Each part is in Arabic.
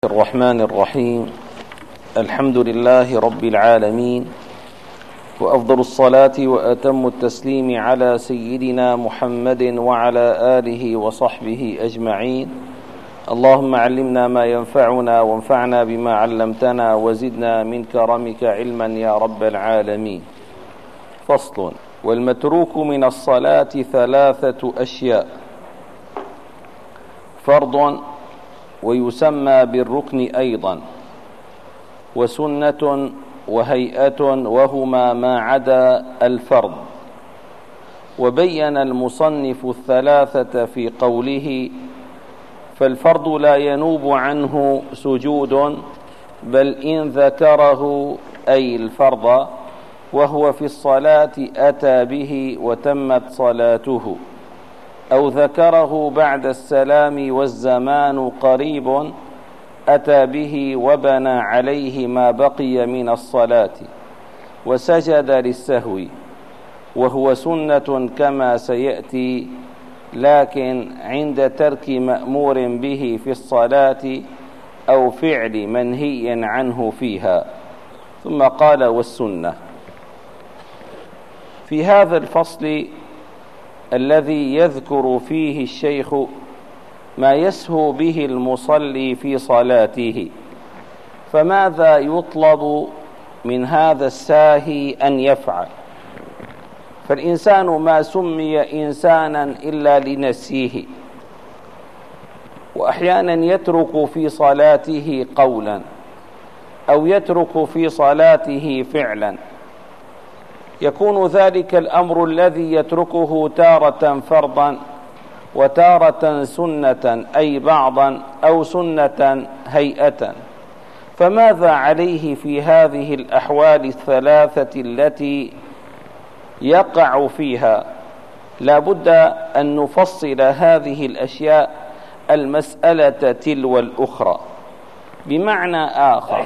الرحمن الرحيم. الحمد لله رب العالمين، وأفضل الصلاة وأتم التسليم على سيدنا محمد وعلى آله وصحبه أجمعين. اللهم علمنا ما ينفعنا وانفعنا بما علمتنا وزدنا من كرمك علما يا رب العالمين. فصل: والمتروك من الصلاة ثلاثة أشياء: فرض ويسمى بالركن أيضا، وسنة وهيئة، وهما ما عدا الفرض. وبين المصنف الثلاثة في قوله: فالفرض لا ينوب عنه سجود، بل إن ذكره أي الفرض وهو في الصلاة أتى به وتمت صلاته، أو ذكره بعد السلام والزمان قريب أتى به وبنى عليه ما بقي من الصلاة وسجد للسهو، وهو سنة كما سيأتي، لكن عند ترك مأمور به في الصلاة أو فعل منهي عنه فيها. ثم قال: والسنة. في هذا الفصل الذي يذكر فيه الشيخ ما يسهو به المصلي في صلاته، فماذا يطلب من هذا الساهي أن يفعل؟ فالإنسان ما سمي إنسانا إلا لنسيه، وأحيانا يترك في صلاته قولا أو يترك في صلاته فعلا، يكون ذلك الأمر الذي يتركه تارة فرضا وتارة سنة، أي بعضا، أو سنة هيئة. فماذا عليه في هذه الأحوال الثلاثة التي يقع فيها؟ لا بد أن نفصل هذه الأشياء المسألة تلو الأخرى. بمعنى آخر،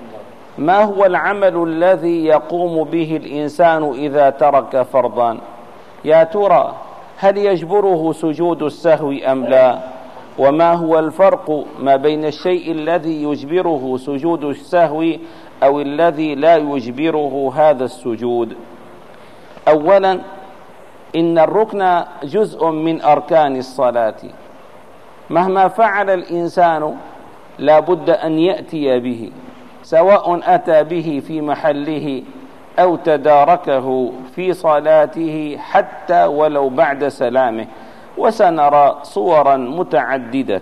ما هو العمل الذي يقوم به الإنسان إذا ترك فرضا؟ يا ترى هل يجبره سجود السهو أم لا؟ وما هو الفرق ما بين الشيء الذي يجبره سجود السهو أو الذي لا يجبره هذا السجود؟ أولا، إن الركن جزء من أركان الصلاة، مهما فعل الإنسان لا بد أن يأتي به، سواء أتى به في محله أو تداركه في صلاته، حتى ولو بعد سلامه، وسنرى صورا متعددة.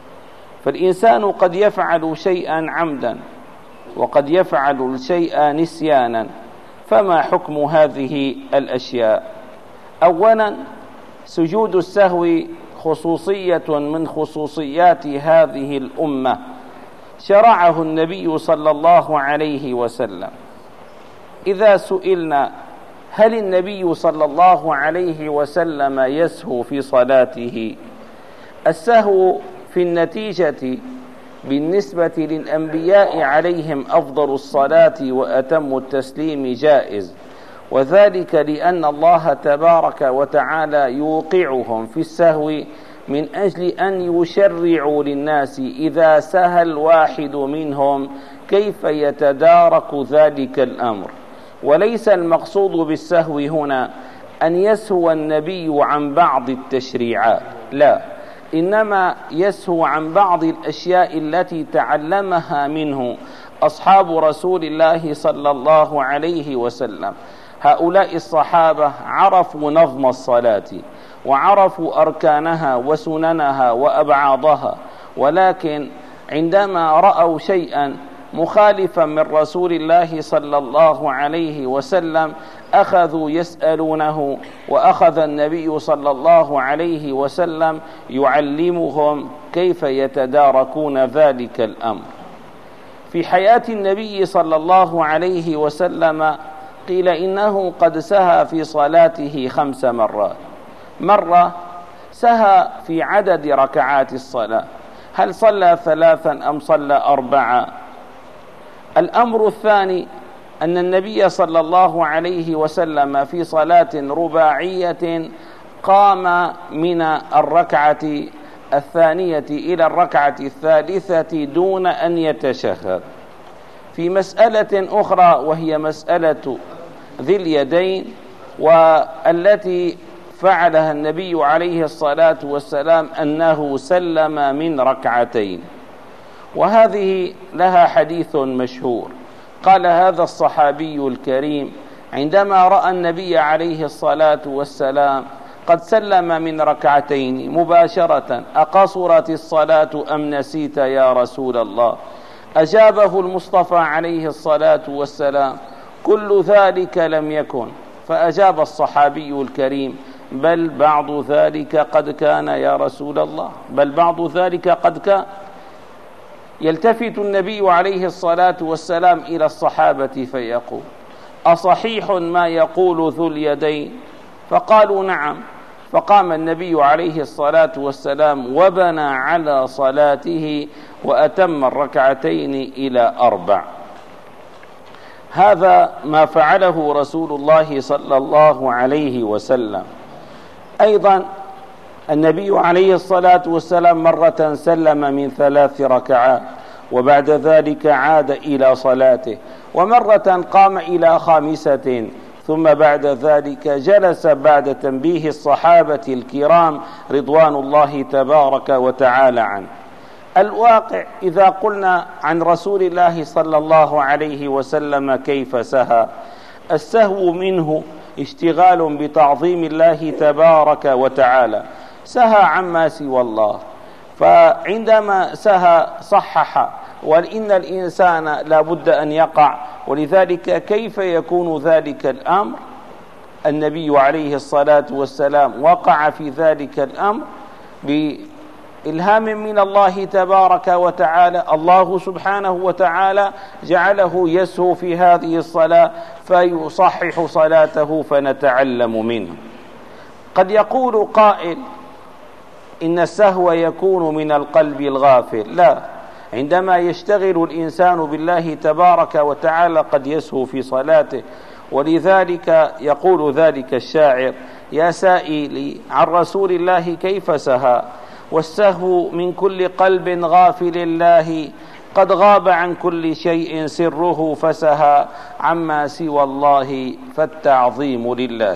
فالإنسان قد يفعل شيئا عمدا وقد يفعل الشيء نسيانا، فما حكم هذه الأشياء؟ أولا، سجود السهو خصوصية من خصوصيات هذه الأمة، شرعه النبي صلى الله عليه وسلم. إذا سئلنا هل النبي صلى الله عليه وسلم يسهو في صلاته؟ السهو في النتيجة بالنسبة للأنبياء عليهم أفضل الصلاة وأتم التسليم جائز، وذلك لأن الله تبارك وتعالى يوقعهم في السهو من أجل أن يشرعوا للناس إذا سهى الواحد منهم كيف يتدارك ذلك الأمر. وليس المقصود بالسهو هنا أن يسهو النبي عن بعض التشريعات، لا، إنما يسهو عن بعض الأشياء التي تعلمها منه أصحاب رسول الله صلى الله عليه وسلم. هؤلاء الصحابة عرفوا نظم الصلاة وعرفوا أركانها وسننها وأبعاضها، ولكن عندما رأوا شيئا مخالفا من رسول الله صلى الله عليه وسلم أخذوا يسألونه، وأخذ النبي صلى الله عليه وسلم يعلمهم كيف يتداركون ذلك الأمر. في حياة النبي صلى الله عليه وسلم قيل إنه قد سهى في صلاته 5 مرات. مرة سهى في عدد ركعات الصلاة، هل صلى 3 أم صلى 4؟ الأمر الثاني أن النبي صلى الله عليه وسلم في صلاة رباعية قام من الركعة الثانية إلى الركعة الثالثة دون أن يتشهد. في مسألة أخرى وهي مسألة ذي اليدين، والتي فعلها النبي عليه الصلاة والسلام أنه سلم من ركعتين، وهذه لها حديث مشهور. قال هذا الصحابي الكريم عندما رأى النبي عليه الصلاة والسلام قد سلم من ركعتين مباشرة: أقصرت الصلاة أم نسيت يا رسول الله؟ أجابه المصطفى عليه الصلاة والسلام: كل ذلك لم يكن. فأجاب الصحابي الكريم: بل بعض ذلك قد كان يا رسول الله، بل بعض ذلك قد كان. يلتفت النبي عليه الصلاة والسلام إلى الصحابة فيقول: أصحيح ما يقول ذو اليدين؟ فقالوا: نعم. فقام النبي عليه الصلاة والسلام وبنى على صلاته وأتم الركعتين إلى 4. هذا ما فعله رسول الله صلى الله عليه وسلم. أيضا النبي عليه الصلاة والسلام مرة سلم من 3 ركعات وبعد ذلك عاد إلى صلاته، ومرة قام إلى 5 ثم بعد ذلك جلس بعد تنبيه الصحابة الكرام رضوان الله تبارك وتعالى عنه. الواقع إذا قلنا عن رسول الله صلى الله عليه وسلم كيف سهى، السهو منه اشتغال بتعظيم الله تبارك وتعالى، سهى عما سوى الله. فعندما سهى صحح، وإن الإنسان لا بد أن يقع، ولذلك كيف يكون ذلك الأمر؟ النبي عليه الصلاة والسلام وقع في ذلك الأمر بإلهام من الله تبارك وتعالى. الله سبحانه وتعالى جعله يسهو في هذه الصلاة فيصحح صلاته فنتعلم منه. قد يقول قائل إن السهو يكون من القلب الغافل. لا، عندما يشتغل الإنسان بالله تبارك وتعالى قد يسهو في صلاته. ولذلك يقول ذلك الشاعر: يا سائلي عن رسول الله كيف سهى، والسهو من كل قلب غافل الله، قد غاب عن كل شيء سره فسهى، عما سوى الله فالتعظيم لله.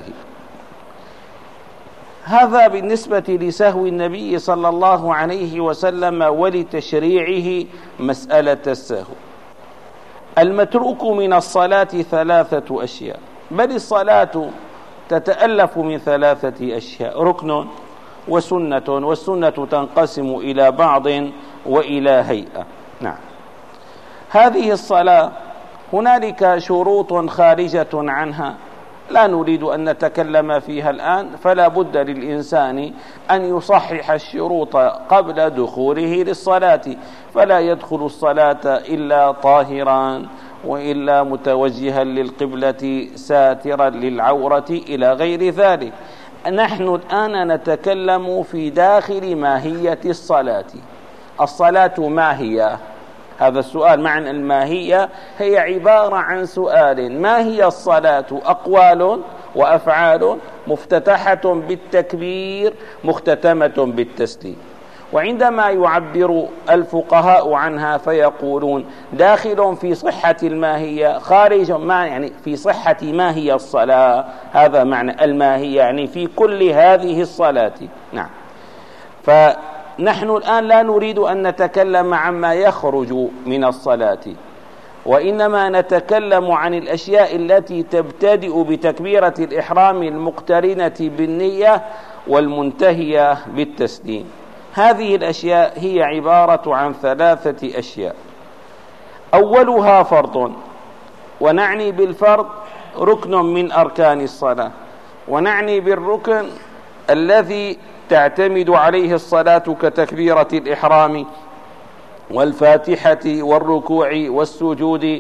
هذا بالنسبة لسهو النبي صلى الله عليه وسلم ولتشريعه مسألة السهو. المتروك من الصلاة 3 أشياء، بل الصلاة تتألف من 3 أشياء: ركن وسنة، والسنة تنقسم إلى بعض وإلى هيئة. نعم، هذه الصلاة هنالك شروط خارجة عنها لا نريد أن نتكلم فيها الآن، فلا بد للإنسان أن يصحح الشروط قبل دخوله للصلاة، فلا يدخل الصلاة إلا طاهرا، وإلا متوجها للقبلة ساترا للعورة إلى غير ذلك. نحن الآن نتكلم في داخل ماهية الصلاة. الصلاة ما هي؟ هذا السؤال معنى الماهية هي عبارة عن سؤال: ما هي الصلاة؟ أقوال وأفعال مفتتحة بالتكبير مختتمة بالتسليم. وعندما يعبر الفقهاء عنها فيقولون داخل في صحة الماهية، خارج ما يعني في صحة ما هي الصلاة. هذا معنى الماهية، يعني في كل هذه الصلاة. نعم، فنحن الآن لا نريد أن نتكلم عما يخرج من الصلاة، وإنما نتكلم عن الأشياء التي تبتدئ بتكبيرة الإحرام المقترنة بالنية والمنتهية بالتسليم. هذه الأشياء هي عبارة عن 3 أشياء. أولها فرض، ونعني بالفرض ركن من أركان الصلاة، ونعني بالركن الذي تعتمد عليه الصلاة كتكبيرة الإحرام والفاتحة والركوع والسجود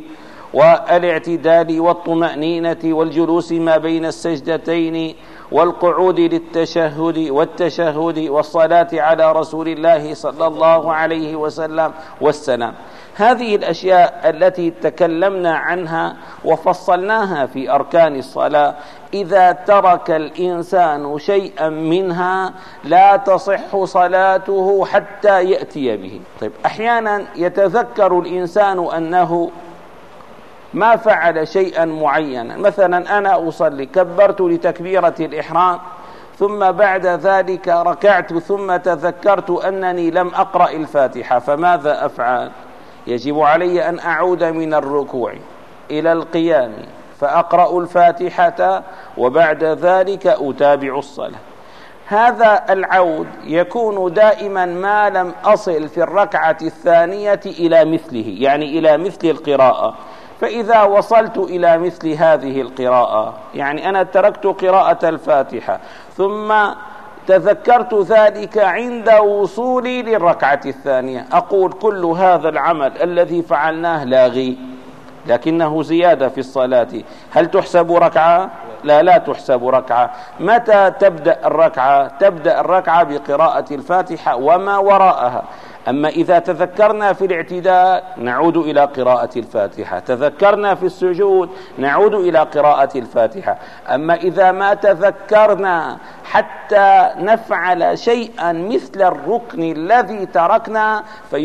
والاعتدال والطمأنينة والجلوس ما بين السجدتين والقعود للتشهد والتشهد والصلاة على رسول الله صلى الله عليه وسلم والسلام. هذه الأشياء التي تكلمنا عنها وفصلناها في أركان الصلاة إذا ترك الإنسان شيئا منها لا تصح صلاته حتى يأتي به. طيب، أحيانا يتذكر الإنسان أنه ما فعل شيئا معينا، مثلا أنا أصلي كبرت لتكبيرة الإحرام ثم بعد ذلك ركعت ثم تذكرت أنني لم أقرأ الفاتحة، فماذا أفعل؟ يجب علي أن أعود من الركوع إلى القيام فأقرأ الفاتحة وبعد ذلك أتابع الصلاة. هذا العود يكون دائما ما لم أصل في الركعة الثانية إلى مثله، يعني إلى مثل القراءة. فإذا وصلت إلى مثل هذه القراءة، يعني أنا تركت قراءة الفاتحة ثم تذكرت ذلك عند وصولي للركعة الثانية، أقول كل هذا العمل الذي فعلناه لاغي لكنه زيادة في الصلاة، هل تحسب ركعة؟ لا تحسب ركعة. متى تبدأ الركعة؟ تبدأ الركعة بقراءة الفاتحة وما وراءها. أما إذا تذكرنا في الاعتدال نعود إلى قراءة الفاتحة، تذكرنا في السجود نعود إلى قراءة الفاتحة. أما إذا ما تذكرنا حتى نفعل شيئا مثل الركن الذي تركنا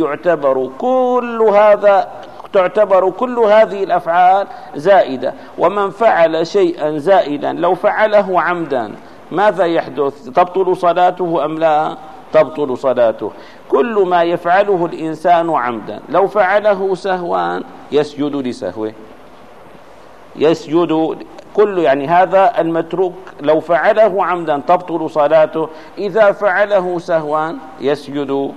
تعتبر كل هذه الأفعال زائدة. ومن فعل شيئا زائدا لو فعله عمدا ماذا يحدث؟ تبطل صلاته أم لا؟ تبطل صلاته. كل ما يفعله الإنسان عمدا لو فعله سهوا يسجد لسهوه، يعني هذا المتروك لو فعله عمدا تبطل صلاته، إذا فعله سهوا يسجد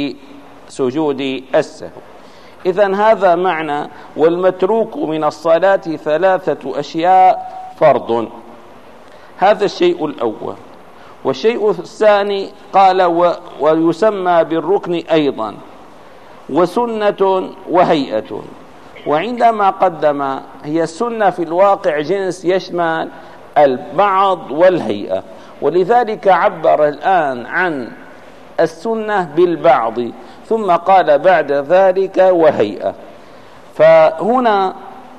لسجود السهو. إذن هذا معنى والمتروك من الصلاة 3 أشياء فرض. هذا الشيء الأول. والشيء الثاني قال ويسمى بالركن أيضا وسنة وهيئة. وعندما قدم هي السنة في الواقع جنس يشمل البعض والهيئة، ولذلك عبر الآن عن السنة بالبعض ثم قال بعد ذلك وهيئة. فهنا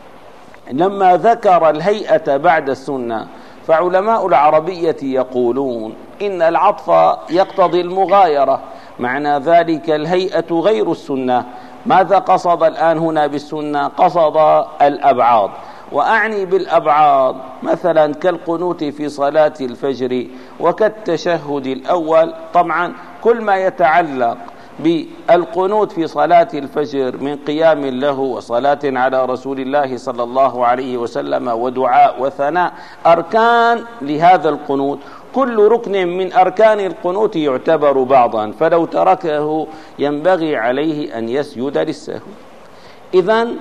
لما ذكر الهيئة بعد السنة فعلماء العربية يقولون إن العطف يقتضي المغايرة، معنى ذلك الهيئة غير السنة. ماذا قصد الآن هنا بالسنة؟ قصد الأبعاد، وأعني بالأبعاد مثلا كالقنوت في صلاة الفجر وكالتشهد الأول. طبعا كل ما يتعلق بالقنوت في صلاة الفجر من قيام له وصلاة على رسول الله صلى الله عليه وسلم ودعاء وثناء أركان لهذا القنوت، كل ركن من أركان القنوت يعتبر بعضا، فلو تركه ينبغي عليه أن يسجد للسهو. إذن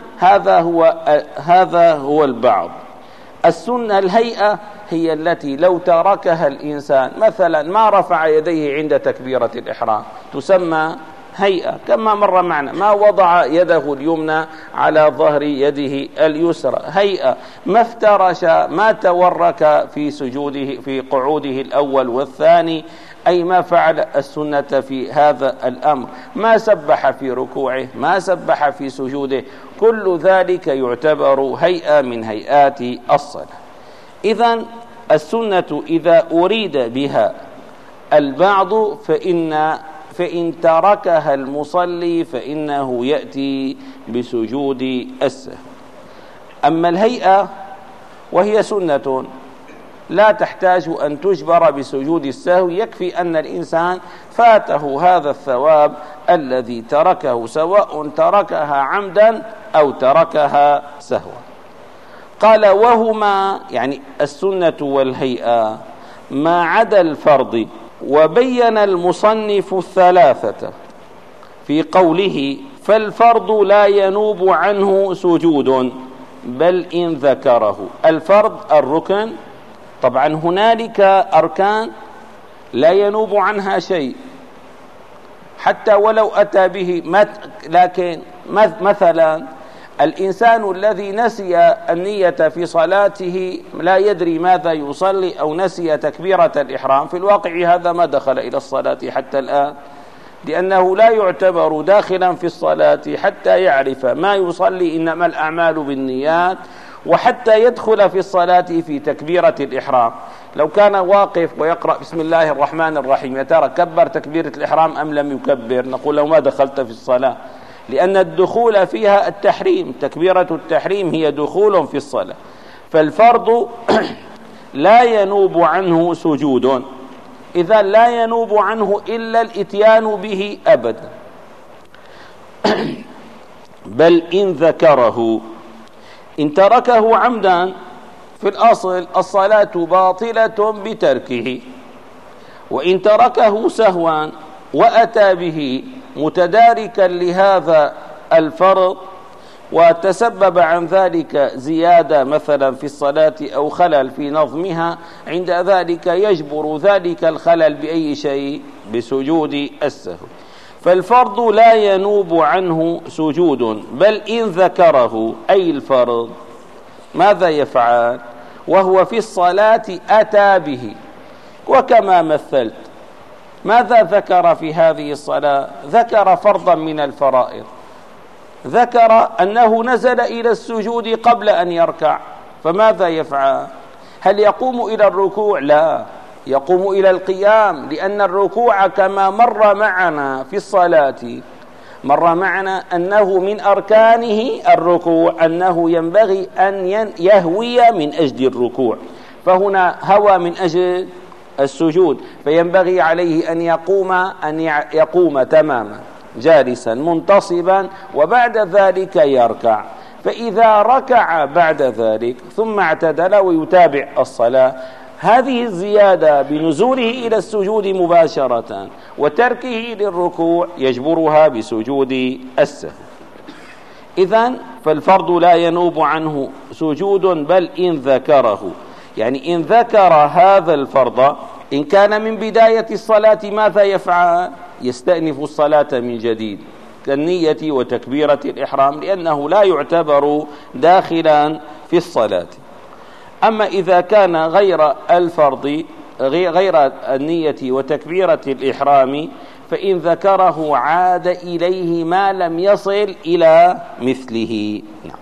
هذا هو البعض. السنة الهيئة هي التي لو تركها الإنسان مثلا ما رفع يديه عند تكبيرة الإحرام تسمى هيئة، كما مر معنا ما وضع يده اليمنى على ظهر يده اليسرى هيئة، ما افترش ما تورك في سجوده في قعوده الأول والثاني، أي ما فعل السنة في هذا الأمر، ما سبح في ركوعه ما سبح في سجوده، كل ذلك يعتبر هيئة من هيئات الصلاة. إذن السنة إذا أريد بها البعض فإن تركها المصلي فإنه يأتي بسجود السهو. أما الهيئة وهي سنة لا تحتاج أن تجبر بسجود السهو، يكفي أن الإنسان فاته هذا الثواب الذي تركه سواء تركها عمدا أو تركها سهوا. قال وهما يعني السنة والهيئة ما عدا الفرض. وبين المصنف 3 في قوله فالفرض لا ينوب عنه سجود بل إن ذكره. الفرض الركن، طبعا هنالك أركان لا ينوب عنها شيء حتى ولو أتى به، لكن مثلا الإنسان الذي نسي النية في صلاته لا يدري ماذا يصلي أو نسي تكبيرة الإحرام، في الواقع هذا ما دخل إلى الصلاة حتى الآن، لأنه لا يعتبر داخلا في الصلاة حتى يعرف ما يصلي، إنما الأعمال بالنيات، وحتى يدخل في الصلاة في تكبيرة الإحرام. لو كان واقف ويقرأ بسم الله الرحمن الرحيم، يا ترى كبر تكبيرة الإحرام أم لم يكبر؟ نقول له ما دخلت في الصلاة، لأن الدخول فيها التحريم، تكبيرة التحريم هي دخول في الصلاة. فالفرض لا ينوب عنه سجود، إذا لا ينوب عنه إلا الإتيان به أبدا. بل إن ذكره، إن تركه عمدا في الأصل الصلاة باطلة بتركه، وإن تركه سهوا وأتى به متداركا لهذا الفرض وتسبب عن ذلك زيادة مثلا في الصلاة أو خلل في نظمها، عند ذلك يجبر ذلك الخلل بأي شيء؟ بسجود السهو. فالفرض لا ينوب عنه سجود، بل إن ذكره أي الفرض ماذا يفعل؟ وهو في الصلاة أتى به. وكما مثلت، ماذا ذكر في هذه الصلاة؟ ذكر فرضا من الفرائض، ذكر أنه نزل إلى السجود قبل أن يركع، فماذا يفعل؟ هل يقوم إلى الركوع؟ لا، يقوم إلى القيام، لأن الركوع كما مر معنا في الصلاة، مر معنا أنه من أركانه الركوع، أنه ينبغي أن يهوي من أجل الركوع، فهنا هوى من أجل السجود، فينبغي عليه أن يقوم تماما جالسا منتصبا، وبعد ذلك يركع. فإذا ركع بعد ذلك ثم اعتدل ويتابع الصلاة، هذه الزيادة بنزوله إلى السجود مباشرة وتركه للركوع يجبرها بسجود السهو. إذن فالفرض لا ينوب عنه سجود، بل إن ذكره، يعني إن ذكر هذا الفرض، إن كان من بداية الصلاة ماذا يفعل؟ يستأنف الصلاة من جديد كالنية وتكبيرة الإحرام، لأنه لا يعتبر داخلا في الصلاة. أما إذا كان غير الفرض، غير النية وتكبيرة الإحرام، فإن ذكره عاد إليه ما لم يصل إلى مثله.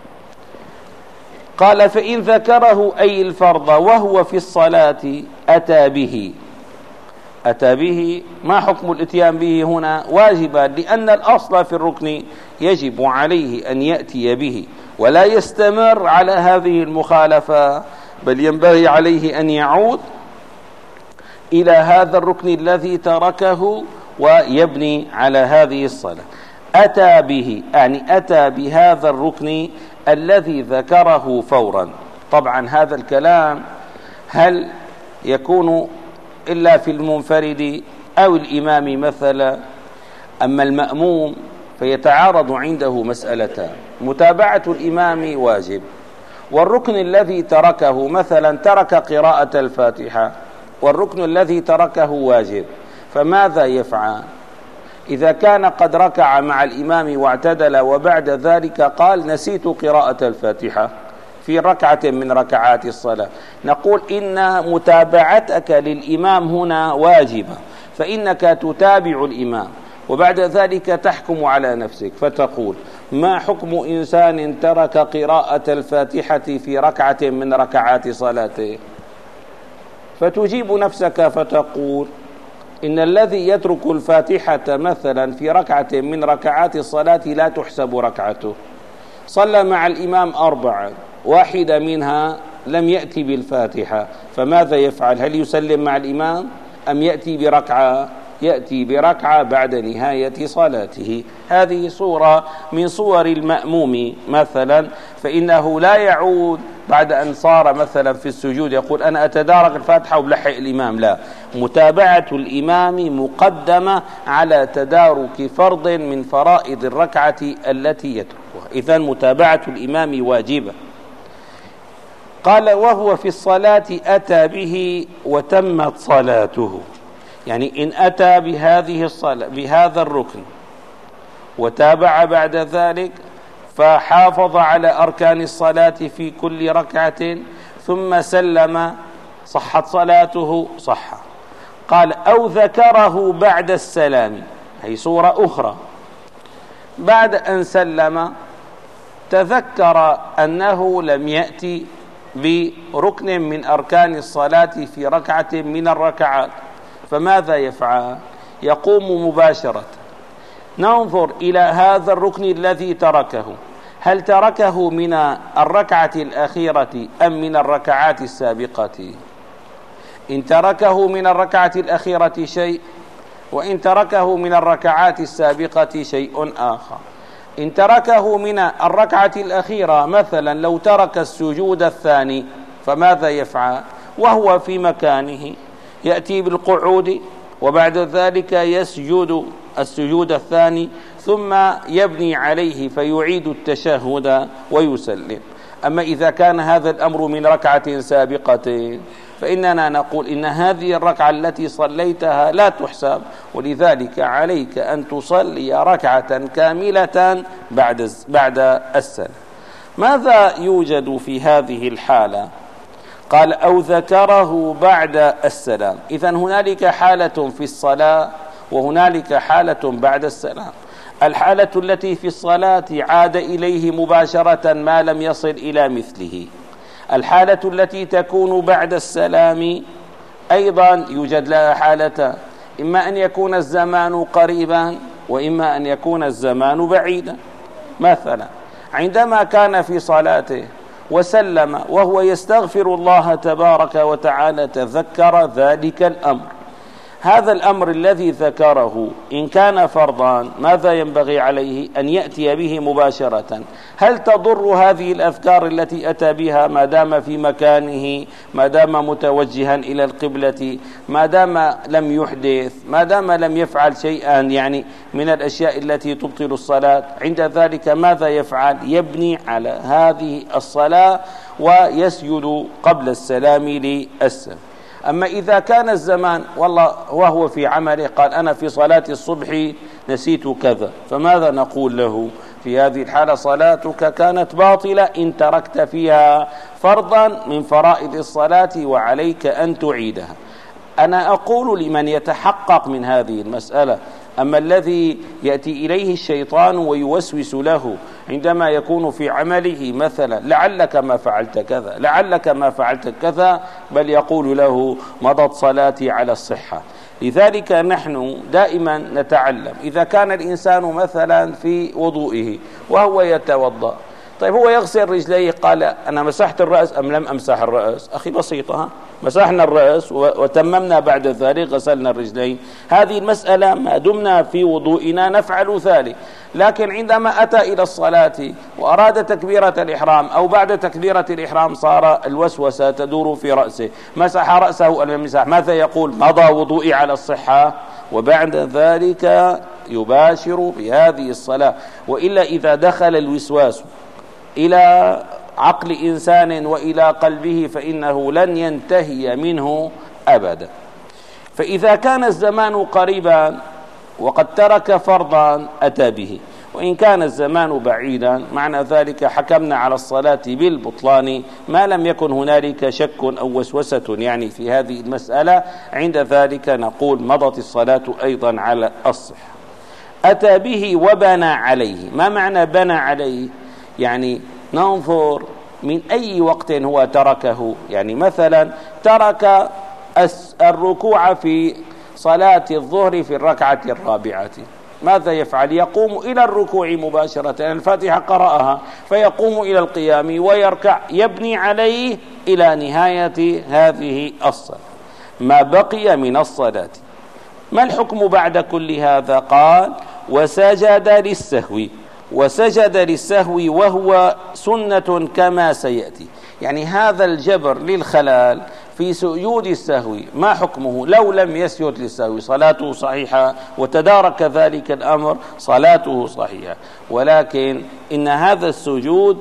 قال فإن ذكره أي الفرض وهو في الصلاة أتى به. أتى به، ما حكم الاتيان به هنا؟ واجبا، لأن الأصل في الركن يجب عليه أن يأتي به ولا يستمر على هذه المخالفة، بل ينبغي عليه أن يعود إلى هذا الركن الذي تركه ويبني على هذه الصلاة. أتى به يعني أتى بهذا الركن الذي ذكره فورا. طبعا هذا الكلام هل يكون إلا في المنفرد أو الإمام مثلا؟ أما المأموم فيتعارض عنده مسألتان: متابعة الإمام واجب، والركن الذي تركه مثلا ترك قراءة الفاتحة، والركن الذي تركه واجب، فماذا يفعل؟ إذا كان قد ركع مع الإمام واعتدل وبعد ذلك قال نسيت قراءة الفاتحة في ركعة من ركعات الصلاة، نقول إن متابعتك للإمام هنا واجبة، فإنك تتابع الإمام وبعد ذلك تحكم على نفسك فتقول: ما حكم إنسان ترك قراءة الفاتحة في ركعة من ركعات صلاته؟ فتجيب نفسك فتقول: إن الذي يترك الفاتحة مثلا في ركعة من ركعات الصلاة لا تحسب ركعته، صلى مع الإمام 4، واحدة منها لم يأتي بالفاتحة، فماذا يفعل؟ هل يسلم مع الإمام أم يأتي بركعة؟ يأتي بركعة بعد نهاية صلاته. هذه صورة من صور المأموم مثلا، فإنه لا يعود بعد أن صار مثلا في السجود يقول أنا أتدارك الفاتحة وبلحق الإمام، لا، متابعة الإمام مقدمة على تدارك فرض من فرائض الركعة التي يتركها، إذن متابعة الإمام واجبة. قال: وهو في الصلاة أتى به وتمت صلاته، يعني إن أتى بهذه الصلاة بهذا الركن وتابع بعد ذلك فحافظ على أركان الصلاة في كل ركعة ثم سلم، صحت صلاته؟ صح. قال أو ذكره بعد السلام، هي صورة أخرى، بعد أن سلم تذكر أنه لم يأتي بركن من أركان الصلاة في ركعة من الركعات، فماذا يفعل؟ يقوم مباشرة. ننظر إلى هذا الركن الذي تركه، هل تركه من الركعة الأخيرة أم من الركعات السابقة؟ إن تركه من الركعة الأخيرة شيء، وإن تركه من الركعات السابقة شيء آخر. إن تركه من الركعة الأخيرة، مثلا لو ترك السجود الثاني، فماذا يفعل؟ وهو في مكانه يأتي بالقعود وبعد ذلك يسجد السجود الثاني ثم يبني عليه فيعيد التشهد ويسلم. أما إذا كان هذا الأمر من ركعة سابقة فإننا نقول إن هذه الركعة التي صليتها لا تحسب، ولذلك عليك أن تصلي ركعة كاملة بعد السلام. ماذا يوجد في هذه الحالة؟ قال أو ذكره بعد السلام. إذن هنالك حالة في الصلاة وهنالك حالة بعد السلام. الحالة التي في الصلاة عاد إليه مباشرة ما لم يصل إلى مثله. الحالة التي تكون بعد السلام أيضا يوجد لها حالتان، إما أن يكون الزمان قريبا وإما أن يكون الزمان بعيدا. مثلا عندما كان في صلاته وسلم وهو يستغفر الله تبارك وتعالى تذكر ذلك الأمر. هذا الأمر الذي ذكره إن كان فرضا ماذا ينبغي عليه؟ أن يأتي به مباشرة. هل تضر هذه الأذكار التي أتى بها ما دام في مكانه، ما دام متوجها إلى القبلة، ما دام لم يحدث، ما دام لم يفعل شيئا يعني من الأشياء التي تبطل الصلاة؟ عند ذلك ماذا يفعل؟ يبني على هذه الصلاة ويسجد قبل السلام للسلام. أما إذا كان الزمان والله وهو في عمله قال أنا في صلاة الصبح نسيت كذا، فماذا نقول له؟ في هذه الحالة صلاتك كانت باطلة إن تركت فيها فرضا من فرائض الصلاة وعليك أن تعيدها. أنا أقول لمن يتحقق من هذه المسألة. أما الذي يأتي إليه الشيطان ويوسوس له عندما يكون في عمله مثلا لعلك ما فعلت كذا، لعلك ما فعلت كذا، بل يقول له مضت صلاتي على الصحة. لذلك نحن دائما نتعلم إذا كان الإنسان مثلا في وضوئه وهو يتوضأ، طيب هو يغسل رجليه، قال أنا مسحت الرأس أم لم أمسح الرأس؟ أخي بسيطة، مسحنا الرأس وتممنا بعد ذلك غسلنا الرجلين. هذه المسألة ما دمنا في وضوئنا نفعل ذلك. لكن عندما أتى إلى الصلاة وأراد تكبيرة الإحرام أو بعد تكبيرة الإحرام صار الوسوسة تدور في رأسه، مسح رأسه أم لم يمسح؟ ماذا يقول؟ مضى وضوئي على الصحة، وبعد ذلك يباشر بهذه الصلاة. وإلا إذا دخل الوسواس إلى عقل إنسان وإلى قلبه فإنه لن ينتهي منه أبدا. فإذا كان الزمان قريبا وقد ترك فرضا أتى به، وإن كان الزمان بعيدا معنى ذلك حكمنا على الصلاة بالبطلان ما لم يكن هنالك شك أو وسوسة يعني في هذه المسألة. عند ذلك نقول مضت الصلاة أيضا على الصحة. أتى به وبنى عليه. ما معنى بنى عليه؟ يعني ننظر من أي وقت هو تركه. يعني مثلا ترك الركوع في صلاة الظهر في الركعة الرابعة، ماذا يفعل؟ يقوم إلى الركوع مباشرة، الفاتحة قرأها فيقوم إلى القيام ويركع، يبني عليه إلى نهاية هذه الصلاة ما بقي من الصلاة. ما الحكم بعد كل هذا؟ قال وسجد للسهو. وسجد للسهو وهو سنة كما سيأتي. يعني هذا الجبر للخلال في سجود السهو ما حكمه؟ لو لم يسجد للسهو صلاته صحيحة وتدارك ذلك الأمر صلاته صحيحة، ولكن إن هذا السجود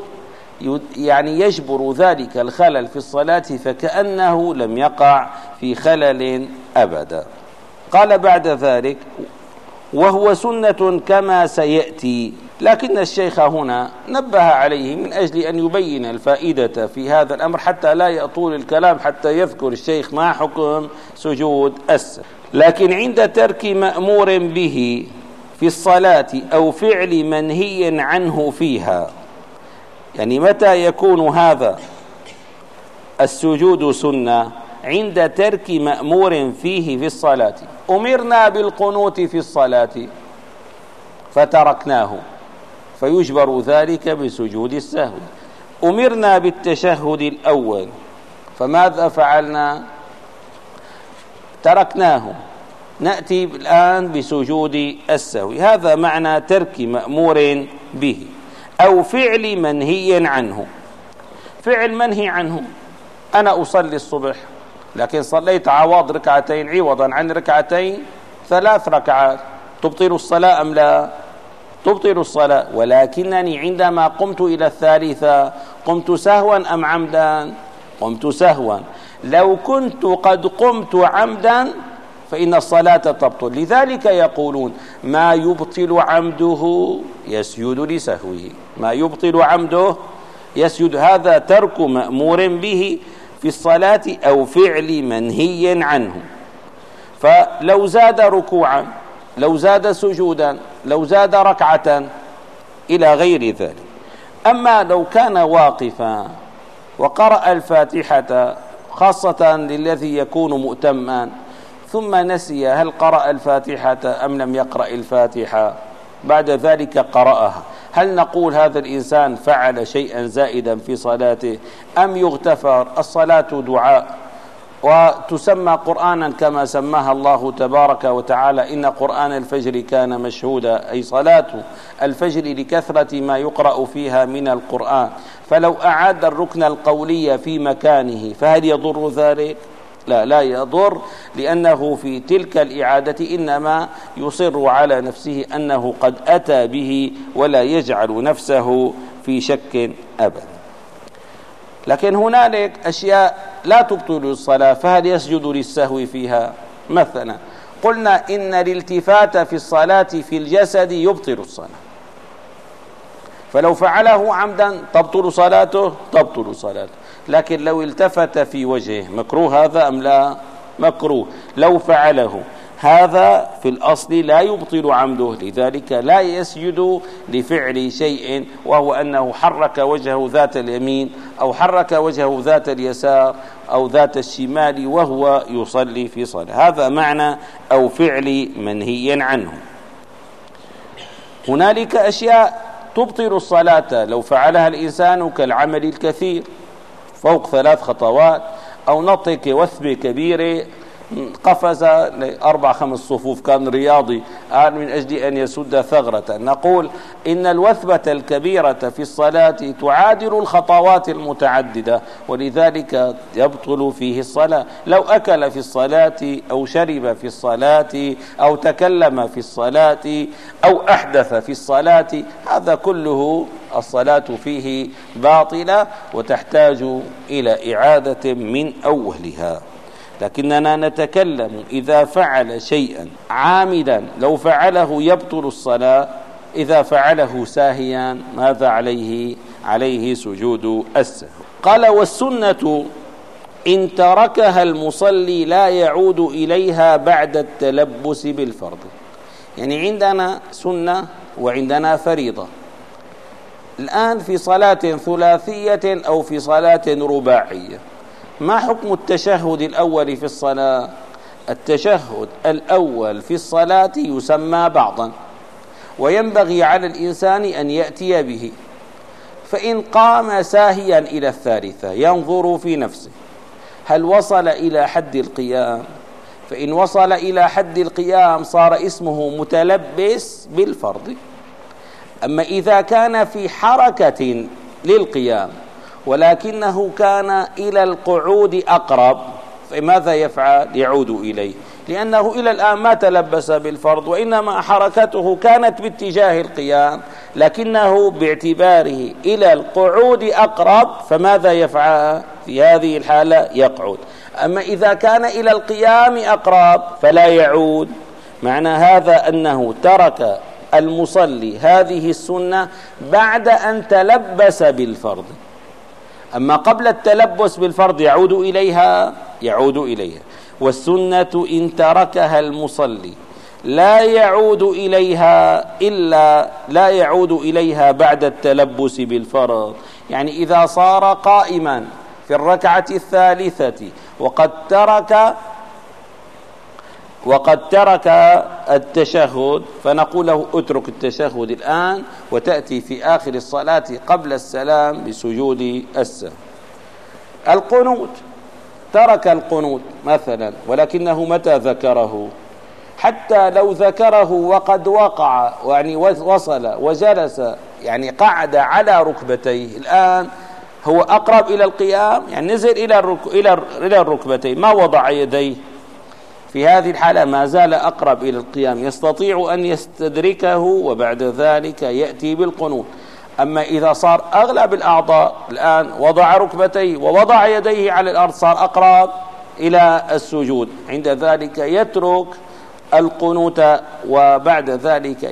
يعني يجبر ذلك الخلل في الصلاة فكأنه لم يقع في خلل أبدا. قال بعد ذلك وهو سنة كما سيأتي. لكن الشيخ هنا نبه عليه من أجل أن يبين الفائدة في هذا الأمر حتى لا يطول الكلام، حتى يذكر الشيخ ما حكم سجود السهو. لكن عند ترك مأمور به في الصلاة أو فعل منهي عنه فيها، يعني متى يكون هذا السجود سنة؟ عند ترك مأمور فيه في الصلاة. أمرنا بالقنوت في الصلاة فتركناه فيجبر ذلك بسجود السهو. أمرنا بالتشهد الأول فماذا فعلنا؟ تركناه، نأتي الآن بسجود السهو. هذا معنى ترك مأمور به أو فعل منهي عنه. فعل منهي عنه، أنا أصلي الصبح لكن صليت عوض ركعتين عوضا عن ركعتين 3 ركعات، تبطل الصلاة أم لا؟ تبطل الصلاة، ولكنني عندما قمت إلى الثالثة قمت سهوا أم عمدا؟ قمت سهوا. لو كنت قد قمت عمدا فإن الصلاة تبطل. لذلك يقولون ما يبطل عمده يسجد لسهوه، ما يبطل عمده يسجد. هذا ترك مأمور به في الصلاة أو فعل منهي عنه. فلو زاد ركوعا، لو زاد سجودا، لو زاد ركعة إلى غير ذلك. أما لو كان واقفا وقرأ الفاتحة، خاصة للذي يكون مؤتما، ثم نسي هل قرأ الفاتحة أم لم يقرأ الفاتحة، بعد ذلك قرأها، هل نقول هذا الإنسان فعل شيئا زائدا في صلاته أم يغتفر؟ الصلاة دعاء وتسمى قرآنا كما سماها الله تبارك وتعالى: إن قرآن الفجر كان مشهودا، أي صلاة الفجر لكثرة ما يقرأ فيها من القرآن. فلو أعاد الركن القولي في مكانه فهل يضر ذلك؟ لا، لا يضر، لأنه في تلك الإعادة إنما يصر على نفسه أنه قد أتى به ولا يجعل نفسه في شك أبدا. لكن هنالك أشياء لا تبطل الصلاة، فهل يسجد للسهو فيها؟ مثلا قلنا إن الالتفات في الصلاة في الجسد يبطل الصلاة، فلو فعله عمدا تبطل صلاته، تبطل صلاته. لكن لو التفت في وجهه مكروه هذا أم لا؟ مكروه. لو فعله هذا في الأصل لا يبطل عمده، لذلك لا يسجد لفعل شيء، وهو أنه حرك وجهه ذات اليمين أو حرك وجهه ذات اليسار أو ذات الشمال وهو يصلي في صلاة. هذا معنى أو فعل منهي عنه. هنالك أشياء تبطل الصلاة لو فعلها الإنسان كالعمل الكثير فوق 3 خطوات، أو نطق وثبة كبيرة قفز ل4-5 صفوف، كان رياضي من أجل أن يسد ثغرة. نقول إن الوثبة الكبيرة في الصلاة تعادل الخطوات المتعددة، ولذلك يبطل فيه الصلاة. لو أكل في الصلاة أو شرب في الصلاة أو تكلم في الصلاة أو أحدث في الصلاة، هذا كله الصلاة فيه باطلة وتحتاج إلى إعادة من أولها. لكننا نتكلم إذا فعل شيئا عامدا لو فعله يبطل الصلاة، إذا فعله ساهيا ماذا عليه؟ عليه سجود السهو. قال: والسنة إن تركها المصلي لا يعود إليها بعد التلبس بالفرض. يعني عندنا سنة وعندنا فريضة. الآن في صلاة ثلاثية أو في صلاة رباعية، ما حكم التشهد الأول في الصلاة؟ التشهد الأول في الصلاة يسمى بعضا، وينبغي على الإنسان أن يأتي به. فإن قام ساهيا إلى الثالثة ينظر في نفسه هل وصل إلى حد القيام، فإن وصل إلى حد القيام صار اسمه متلبس بالفرض. أما إذا كان في حركة للقيام ولكنه كان إلى القعود أقرب، فماذا يفعل؟ يعود إليه، لأنه إلى الآن ما تلبس بالفرض، وإنما حركته كانت باتجاه القيام، لكنه باعتباره إلى القعود أقرب، فماذا يفعل؟ في هذه الحالة يقعد. أما إذا كان إلى القيام أقرب فلا يعود، معنى هذا أنه ترك المصلي هذه السنة بعد أن تلبس بالفرض. أما قبل التلبس بالفرض يعود إليها. والسنة إن تركها المصلي لا يعود إليها بعد التلبس بالفرض. يعني إذا صار قائما في الركعة الثالثة وقد ترك التشهد، فنقول له اترك التشهد الآن وتأتي في آخر الصلاة قبل السلام بسجود السهو. القنوت، ترك القنوت مثلا ولكنه متى ذكره، حتى لو ذكره وقد وقع يعني وصل وجلس يعني قعد على ركبتيه، الآن هو أقرب إلى القيام يعني نزل إلى الركبتين ما وضع يديه، في هذه الحالة ما زال أقرب إلى القيام، يستطيع أن يستدركه وبعد ذلك يأتي بالقنوت. أما إذا صار أغلب الأعضاء الآن وضع ركبتيه ووضع يديه على الأرض صار أقرب إلى السجود، عند ذلك يترك القنوت وبعد ذلك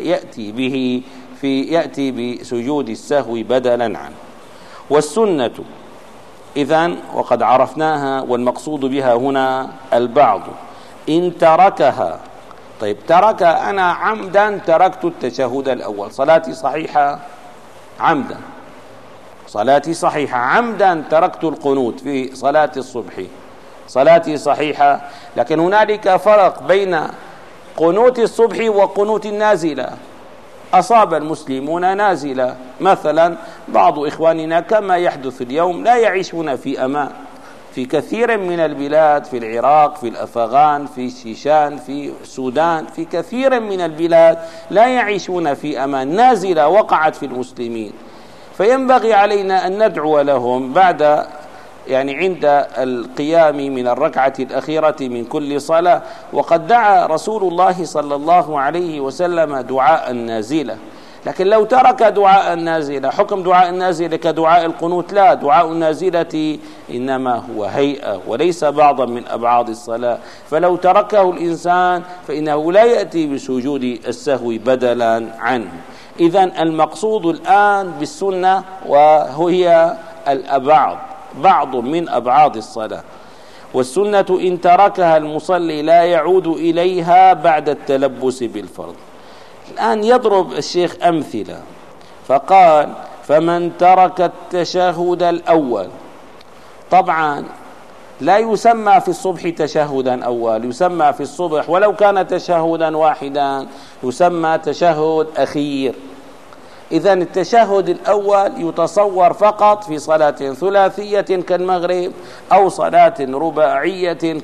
يأتي بسجود السهو بدلا عنه. والسنة إذن وقد عرفناها، والمقصود بها هنا البعض إن تركها. طيب ترك، أنا عمدا تركت التشهد الأول، صلاتي صحيحة عمدا، صلاتي صحيحة عمدا تركت القنوت في صلاة الصبح، صلاتي صحيحة. لكن هنالك فرق بين قنوت الصبح وقنوت النازلة. أصاب المسلمون نازلة مثلا، بعض إخواننا كما يحدث اليوم لا يعيشون في أمان في كثير من البلاد، في العراق، في الأفغان، في الشيشان، في السودان، في كثير من البلاد لا يعيشون في أمان، نازلة وقعت في المسلمين، فينبغي علينا أن ندعو لهم بعد يعني عند القيام من الركعة الأخيرة من كل صلاة. وقد دعا رسول الله صلى الله عليه وسلم دعاء النازلة. لكن لو ترك دعاء النازلة، حكم دعاء النازلة كدعاء القنوت؟ لا، دعاء النازلة إنما هو هيئة وليس بعضا من أبعاد الصلاة، فلو تركه الإنسان فإنه لا يأتي بسجود السهو بدلا عنه. إذن المقصود الآن بالسنة وهي بعض من أبعاد الصلاة. والسنة إن تركها المصلي لا يعود إليها بعد التلبس بالفرض. الآن يضرب الشيخ أمثلة، فقال فمن ترك التشهد الأول، طبعا لا يسمى في الصبح تشهدا أول، يسمى في الصبح ولو كان تشهدا واحدا يسمى تشهد أخير. إذن التشهد الأول يتصور فقط في صلاة ثلاثية كالمغرب أو صلاة رباعية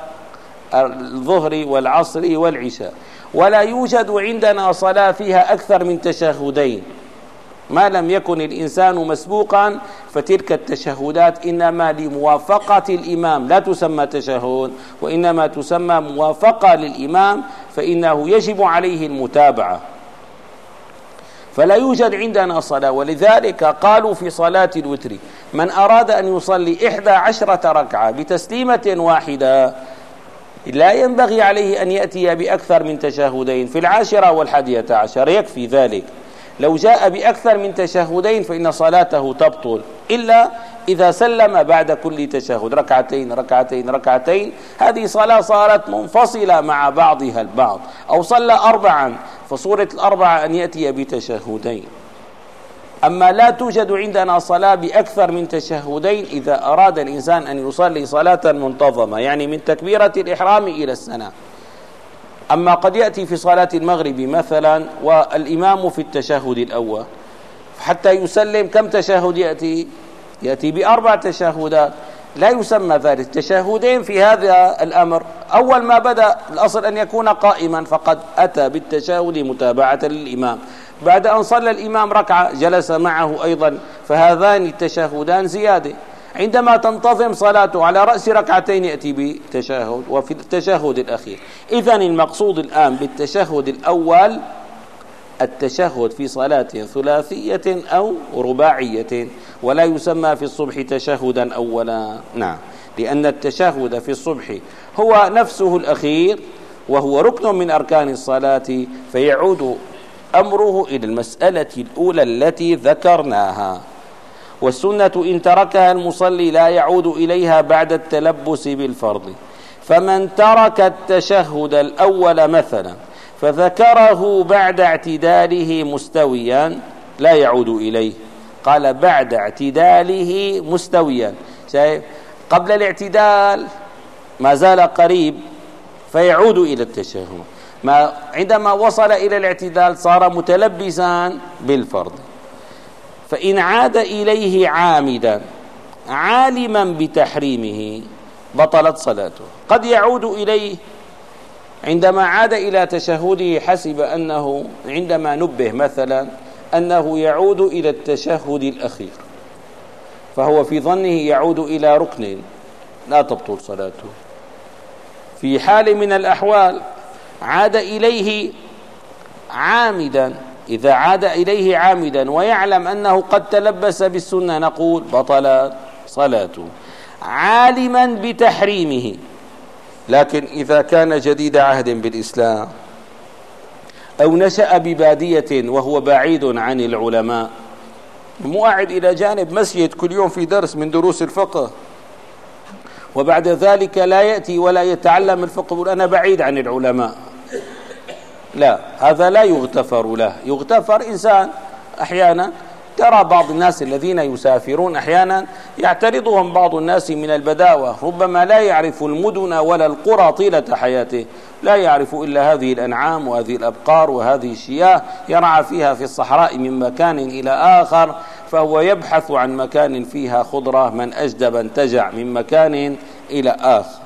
كالظهر والعصر والعشاء، ولا يوجد عندنا صلاة فيها أكثر من تشهدين ما لم يكن الإنسان مسبوقا، فتلك التشهدات إنما لموافقة الإمام، لا تسمى تشهد وإنما تسمى موافقة للإمام، فإنه يجب عليه المتابعة، فلا يوجد عندنا صلاة. ولذلك قالوا في صلاة الوتر من أراد أن يصلي 11 ركعة بتسليمة واحدة لا ينبغي عليه أن يأتي بأكثر من تشهدين، في 10 و11 يكفي ذلك. لو جاء بأكثر من تشهدين فإن صلاته تبطل، إلا إذا سلم بعد كل تشهد ركعتين ركعتين ركعتين، هذه صلاة صارت منفصلة مع بعضها البعض، أو صلى 4 فصورة 4 أن يأتي بتشهدين. أما لا توجد عندنا صلاة بأكثر من تشهدين إذا أراد الإنسان أن يصلي صلاة منتظمة، يعني من تكبيرة الإحرام إلى السلام. أما قد يأتي في صلاة المغرب مثلا والإمام في التشهد الأول، حتى يسلم كم تشهد يأتي ب4 تشهدات، لا يسمى ذلك تشهدين في هذا الأمر. أول ما بدأ الأصل أن يكون قائما، فقد أتى بالتشهد متابعة للإمام، بعد أن صلى الإمام ركعة جلس معه أيضا، فهذان التشهدان زيادة. عندما تنتظم صلاته على رأس ركعتين يأتي بتشهد، وفي التشهد الأخير. إذن المقصود الآن بالتشهد الأول التشهد في صلاة ثلاثية أو رباعية، ولا يسمى في الصبح تشهدا أولا. نعم، لأن التشهد في الصبح هو نفسه الأخير، وهو ركن من أركان الصلاة، فيعود أمره إلى المسألة الأولى التي ذكرناها. والسنة إن تركها المصلي لا يعود إليها بعد التلبس بالفرض. فمن ترك التشهد الأول مثلا فذكره بعد اعتداله مستويا لا يعود إليه. قال بعد اعتداله مستويا، شايف؟ قبل الاعتدال ما زال قريب فيعود إلى التشهد، عندما وصل إلى الاعتدال صار متلبسا بالفرض. فإن عاد إليه عامدا عالما بتحريمه بطلت صلاته. قد يعود إليه عندما عاد إلى تشهده حسب أنه عندما نبه مثلا أنه يعود إلى التشهد الأخير، فهو في ظنه يعود إلى ركن، لا تبطل صلاته. في حال من الأحوال عاد إليه عامدا، إذا عاد إليه عامدا ويعلم أنه قد تلبس بالسنة نقول بطلت صلاته عالما بتحريمه. لكن إذا كان جديد عهد بالإسلام أو نشأ ببادية وهو بعيد عن العلماء، مؤعد إلى جانب مسجد كل يوم في درس من دروس الفقه، وبعد ذلك لا يأتي ولا يتعلم الفقه يقول أنا بعيد عن العلماء، لا، هذا لا يغتفر له. يغتفر إنسان أحيانا ترى بعض الناس الذين يسافرون أحيانا يعترضهم بعض الناس من البداوة، ربما لا يعرف المدن ولا القرى طيلة حياته، لا يعرف إلا هذه الأنعام وهذه الأبقار وهذه الشياه يرعى فيها في الصحراء من مكان إلى آخر، فهو يبحث عن مكان فيها خضرة من أجدب انتجع من مكان إلى آخر.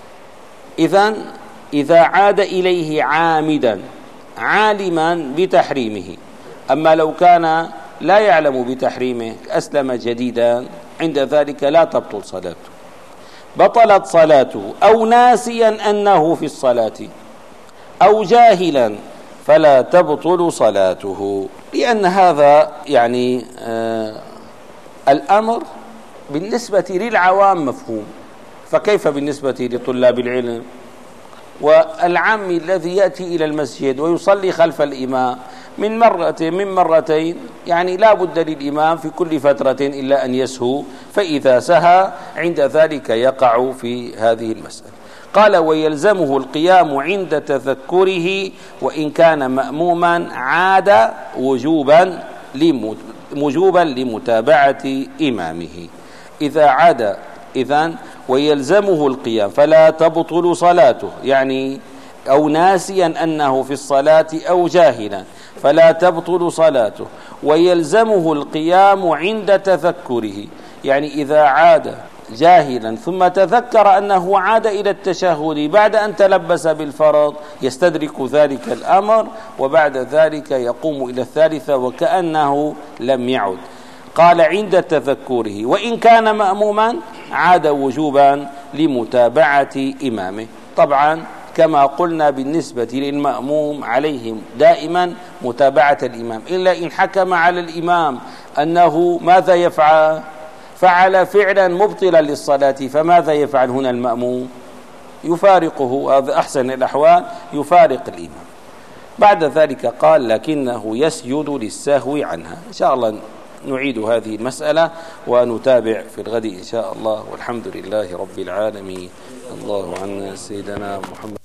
إذا عاد إليه عامدا عالما بتحريمه. أما لو كان لا يعلم بتحريمه أسلم جديدا عند ذلك لا تبطل صلاته، بطلت صلاته أو ناسيا أنه في الصلاة أو جاهلا فلا تبطل صلاته. لأن هذا يعني الأمر بالنسبة للعوام مفهوم، فكيف بالنسبة لطلاب العلم؟ والعام الذي يأتي إلى المسجد ويصلي خلف الإمام من مرتين يعني لا بد للإمام في كل فترة إلا أن يسهو، فإذا سهى عند ذلك يقع في هذه المسألة. قال ويلزمه القيام عند تذكره وإن كان مأموما عاد وجوبا لمتابعة إمامه. إذا عاد إذن ويلزمه القيام فلا تبطل صلاته، يعني أو ناسيا أنه في الصلاة أو جاهلا فلا تبطل صلاته. ويلزمه القيام عند تذكره، يعني إذا عاد جاهلا ثم تذكر أنه عاد إلى التشهد بعد أن تلبس بالفرض يستدرك ذلك الأمر، وبعد ذلك يقوم إلى الثالثة وكأنه لم يعد. قال عند تذكره وإن كان مأموما عاد وجوبا لمتابعة إمامه. طبعا كما قلنا بالنسبة للمأموم عليهم دائما متابعة الإمام، إلا إن حكم على الإمام أنه ماذا يفعل؟ فعل فعلا مبطلا للصلاة، فماذا يفعل هنا المأموم؟ يفارقه، هذا أحسن الأحوال، يفارق الإمام. بعد ذلك قال لكنه يسجد للسهو عنها. إن شاء الله نعيد هذه المسألة ونتابع في الغد إن شاء الله، والحمد لله رب العالمين. الله عنا سيدنا محمد.